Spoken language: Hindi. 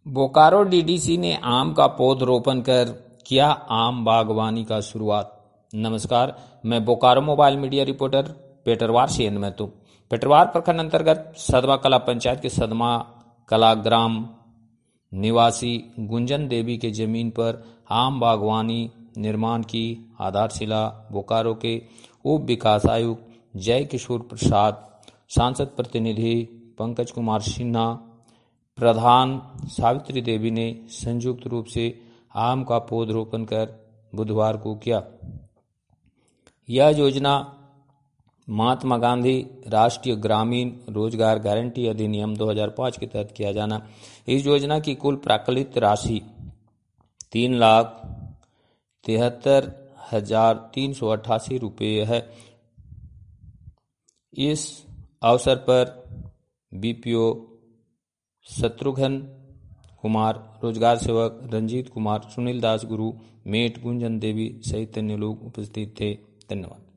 बोकारो डीडीसी ने आम का पौधरोपण कर किया आम बागवानी का शुरुआत। नमस्कार, मैं Bokaro mobile media reporter Petarwar से महतो। पेटरवार प्रखंड अंतर्गत सदमा कला पंचायत के सदमा कला ग्राम निवासी गुंजन देवी के जमीन पर आम बागवानी निर्माण की आधारशिला बोकारो के उप विकास आयुक्त जय किशोर प्रसाद, सांसद प्रतिनिधि पंकज कुमार सिन्हा, प्रधान सावित्री देवी ने संयुक्त रूप से आम का पौधरोपण कर बुधवार को किया। यह योजना महात्मा गांधी राष्ट्रीय ग्रामीण रोजगार गारंटी अधिनियम 2005 के तहत किया जाना। इस योजना की कुल प्राकलित राशि 3,73,388 रुपये है। इस अवसर पर बीपीओ शत्रुघ्न कुमार, रोजगार सेवक रंजीत कुमार, सुनील दास गुरु, मेट गुंजन देवी सहित अन्य लोग उपस्थित थे। धन्यवाद।